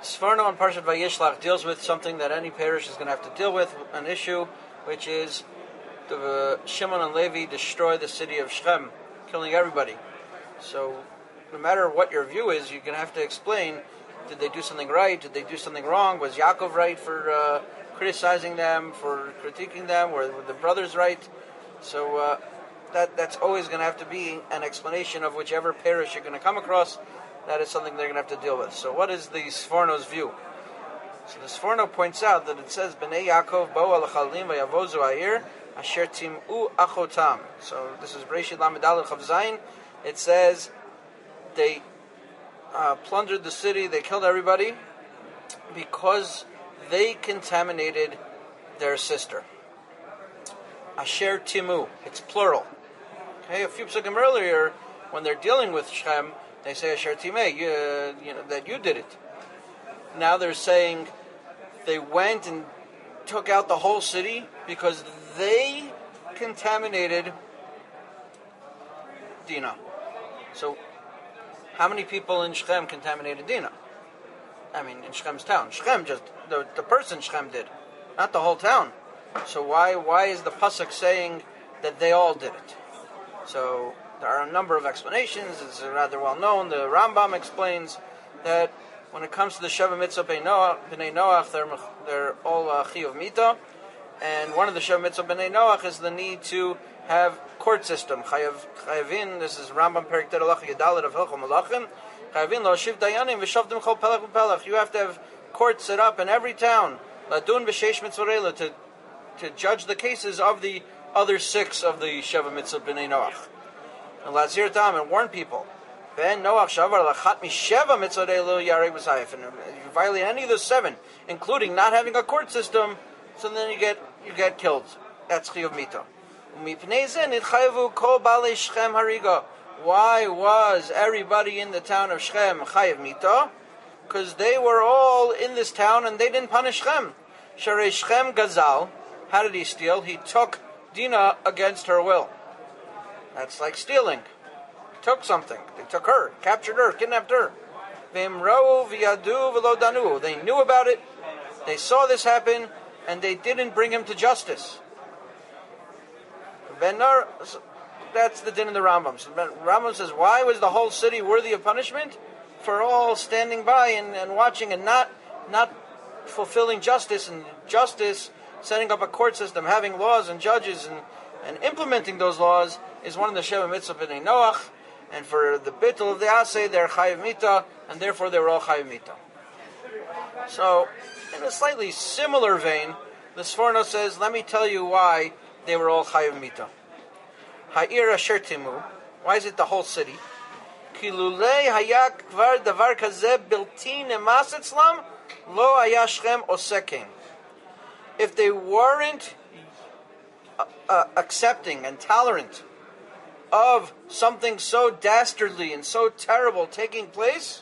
Sforno on Parshat Vayishlach deals with something that any parish is going to have to deal with, an issue, which is the Shimon and Levi destroy the city of Shechem, killing everybody. So, no matter what your view is, you're going to have to explain, did they do something right? Did they do something wrong? Was Yaakov right for criticizing them, for critiquing them? Were the brothers right? So, that's always going to have to be an explanation of whichever parish you're going to come across. That is something they're going to have to deal with. So what is the Sforno's view? So the Sforno points out that it says, Bnei Yaakov bo al chalim vayavozu ha'ir asher tim'u achotam. So this is Bereshit Lamed Aleph Chav Zayin. It says they plundered the city, they killed everybody because they contaminated their sister. Asher timu, it's plural. Okay, a few psukim earlier, when they're dealing with Shechem, they say Asher Timei, that you did it. Now they're saying they went and took out the whole city because they contaminated Dinah. So, how many people in Shechem contaminated Dinah? I mean, in Shechem's town. Shechem, just the person Shechem did, not the whole town. So why is the pasuk saying that they all did it? So there are a number of explanations. It's rather well known. The Rambam explains that when it comes to the Sheva Mitzvah B'nai Noach, they're all Chiyuv Mita, and one of the Sheva Mitzvah B'nai Noach is the need to have court system. Chayavin, this is Rambam Perik Tet Halacha Yadalet of Hilchos Malachim. Chayavin lo shiv dayanim v'shavdim chol pelach v'pelach. You have to have courts set up in every town. Ladun b'sheish mitzvah to judge the cases of the other 6 of the Sheva Mitzvah B'nai Noach. And Lazir Tam, and warn people. Ben Noach Shavar Lachat Misheva Mitzvah Elu Yarei B'Zayif. And if you violate any of the 7, including not having a court system, so then you get killed. That's Chiyuv Mita. Why was everybody in the town of Shechem Chayav Mita? Because they were all in this town and they didn't punish Shechem. Sharei Shechem Gazal. How did he steal? He took Dinah against her will. That's like stealing. He took something. They took her, captured her, kidnapped her. They knew about it. They saw this happen, and they didn't bring him to justice. That's the din of the Rambam. So Rambam says, why was the whole city worthy of punishment? For all standing by and watching and not fulfilling justice, and justice, setting up a court system, having laws and judges and implementing those laws is one of the Sheva Mitzvah B'nai Noach. And for the Bittul of the Asay, they're Chayav Mita, and therefore they were all Chayav Mita. So, in a slightly similar vein, the Sforno says, let me tell you why they were all Chayav Mita. Ha'ir Asher Timu. Why is it the whole city? Ki lulei hayak kvar davar kazeh bilti nemas etzlam lo haya Shechem osekim. If they weren't accepting and tolerant of something so dastardly and so terrible taking place,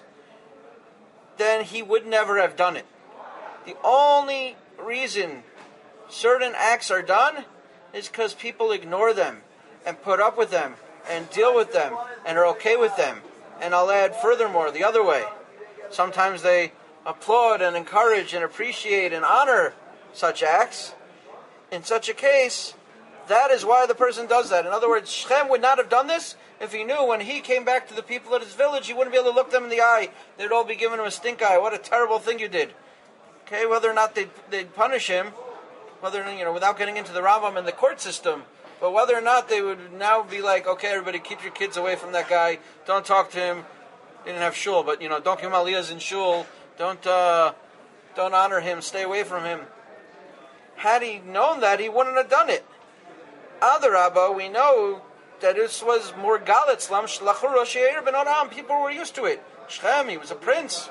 then he would never have done it. The only reason certain acts are done is because people ignore them and put up with them and deal with them and are okay with them. And I'll add furthermore, the other way. Sometimes they applaud and encourage and appreciate and honor such acts. In such a case, that is why the person does that. In other words, Shechem would not have done this if he knew when he came back to the people at his village, he wouldn't be able to look them in the eye. They'd all be giving him a stink eye. What a terrible thing you did. Okay, whether or not they'd punish him, without getting into the Rambam and the court system, but whether or not they would now be like, okay, everybody, keep your kids away from that guy. Don't talk to him. They didn't have shul, but don't give him aliyahs in shul. Don't honor him. Stay away from him. Had he known that, he wouldn't have done it. Adarabba, we know that this was more galitzlam shlachur she'er ben oram. People were used to it. Shechem, he was a prince.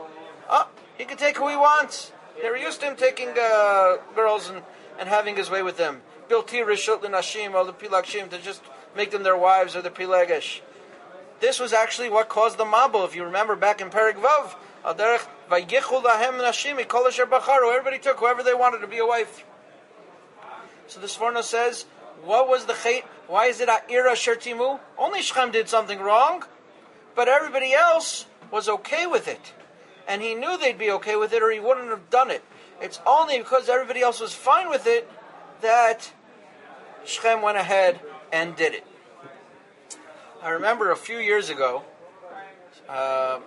He could take who he wants. They were used to him taking girls and having his way with them. Bilti rishut l'nashim or the pilagshim, to just make them their wives or the pilagesh. This was actually what caused the mabul. If you remember back in Perek Vav, everybody took whoever they wanted to be a wife. So the Sforno says, what was the chait? Why is it A'ira Shertimu? Only Shechem did something wrong, but everybody else was okay with it. and he knew they'd be okay with it, or he wouldn't have done it. It's only because everybody else was fine with it that Shechem went ahead and did it. I remember a few years ago, Rav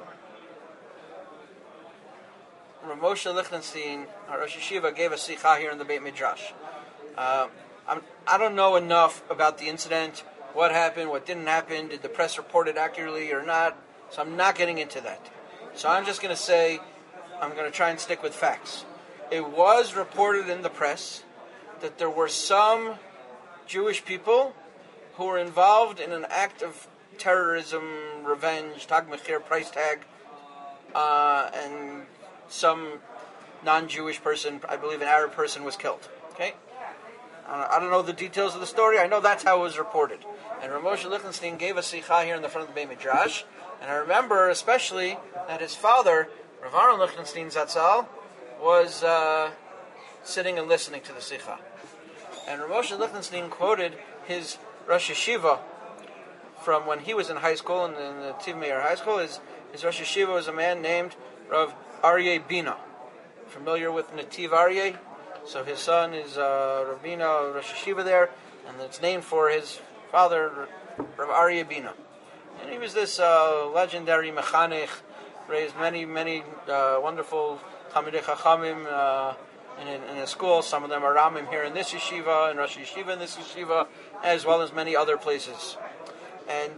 Moshe Lichtenstein, our Rosh Yeshiva, gave a sikha here in the Beit Midrash. I don't know enough about the incident, what happened, what didn't happen, did the press report it accurately or not, so I'm not getting into that. So I'm just going to say, I'm going to try and stick with facts. It was reported in the press that there were some Jewish people who were involved in an act of terrorism, revenge, tag mechir, price tag, and some non-Jewish person, I believe an Arab person, was killed. Okay? I don't know the details of the story. I know that's how it was reported. And Rav Moshe Lichtenstein gave a sikha here in the front of the Beit Midrash. And I remember especially that his father, Rav Aaron Lichtenstein Zatzal, was sitting and listening to the sikha. And Rav Moshe Lichtenstein quoted his Rosh Yeshiva from when he was in high school, in the Tiv Meir High School. His Rosh Yeshiva was a man named Rav Aryeh Bina. Familiar with Nativ Aryeh? So his son is Rav Bina, Rosh Yeshiva there, and it's named for his father, Rav Aryeh Bina. And he was this legendary mechanech, raised many wonderful Talmidei Chachamim in his school. Some of them are Ramim here in this yeshiva, and Rosh Yeshiva in this yeshiva, as well as many other places. And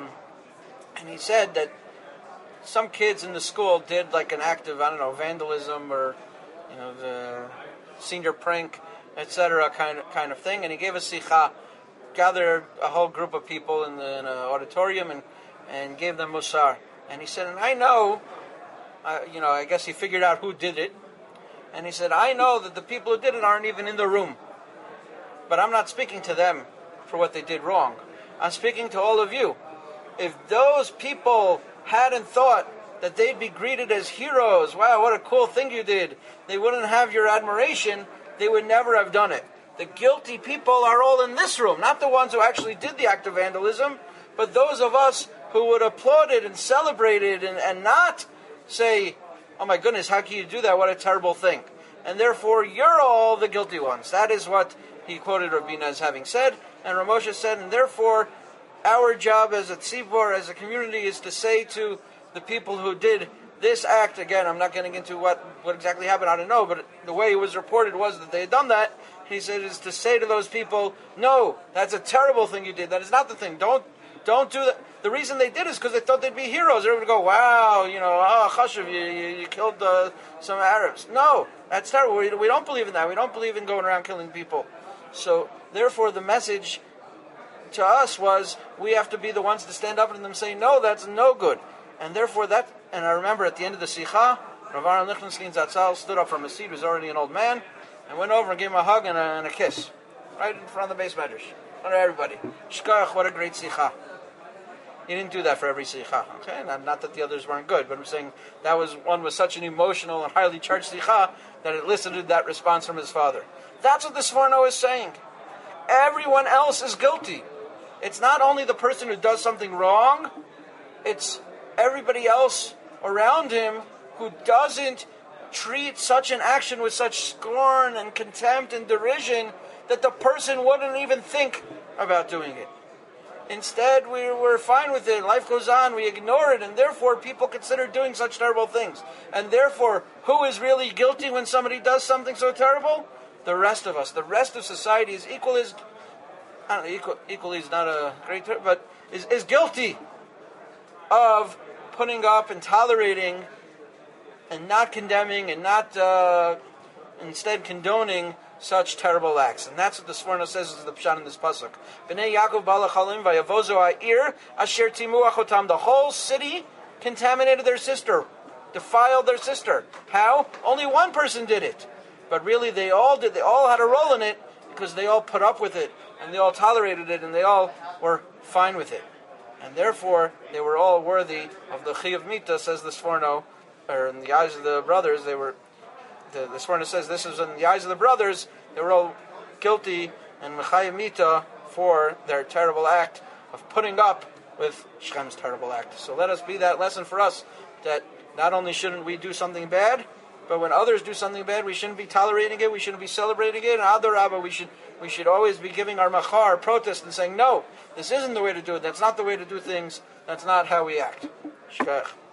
he said that some kids in the school did like an act of, vandalism or, the senior prank, etc., kind of thing. And he gave a sikha, gathered a whole group of people in an auditorium and gave them musar. And he said, and I know, I guess he figured out who did it. And he said, I know that the people who did it aren't even in the room. But I'm not speaking to them for what they did wrong. I'm speaking to all of you. If those people hadn't thought that they'd be greeted as heroes, wow, what a cool thing you did, they wouldn't have your admiration, they would never have done it. The guilty people are all in this room, not the ones who actually did the act of vandalism, but those of us who would applaud it and celebrate it and not say, oh my goodness, how can you do that? What a terrible thing. And therefore, you're all the guilty ones. That is what he quoted Rabina as having said. And Rav Moshe said, and therefore, our job as a tzibor, as a community, is to say to the people who did this act, again, I'm not getting into what exactly happened, I don't know, but the way it was reported was that they had done that. He said, is to say to those people, no, that's a terrible thing you did. That is not the thing. Don't do that. The reason they did is because they thought they'd be heroes. Everyone would go, wow, Chashuv, you killed some Arabs. No, that's terrible. We don't believe in that. We don't believe in going around killing people. So, therefore, the message to us was, we have to be the ones to stand up and them say, no, that's no good. And therefore and I remember at the end of the Sikha, Rav Aaron Lichtenstein Zatzal stood up from his seat, he was already an old man, and went over and gave him a hug and a kiss. Right in front of the base medrash. In front of everybody. Shkoyach, what a great Sikha. He didn't do that for every Sikha. Okay? Not that the others weren't good, but I'm saying that was one was such an emotional and highly charged Sikha that it elicited that response from his father. That's what the Sforno is saying. Everyone else is guilty. It's not only the person who does something wrong, it's everybody else around him who doesn't treat such an action with such scorn and contempt and derision that the person wouldn't even think about doing it. Instead, we're fine with it, life goes on, we ignore it, and therefore people consider doing such terrible things. And therefore, who is really guilty when somebody does something so terrible? The rest of us. The rest of society is equally is not a great term, but is guilty of putting up and tolerating and not condemning and not instead condoning such terrible acts. And that's what the Sforno says is the pshat in this pasuk. Bnei Yaakov balachalim vayavozo ha'ir asher timu achotam. The whole city contaminated their sister, defiled their sister. How? Only one person did it. But really they all did. They all had a role in it because they all put up with it and they all tolerated it and they all were fine with it. And therefore, they were all worthy of the Chiyuv Mita, says the Sforno, or in the eyes of the brothers, they were, the Sforno says this is in the eyes of the brothers, they were all guilty and Mechayim Mita for their terrible act of putting up with Shechem's terrible act. So let us be that lesson for us, that Not only shouldn't we do something bad, but when others do something bad, we shouldn't be tolerating it, we shouldn't be celebrating it, and Adarabba, we should always be giving our machar, protest, and saying, no, this isn't the way to do it, that's not the way to do things, that's not how we act. Shkach.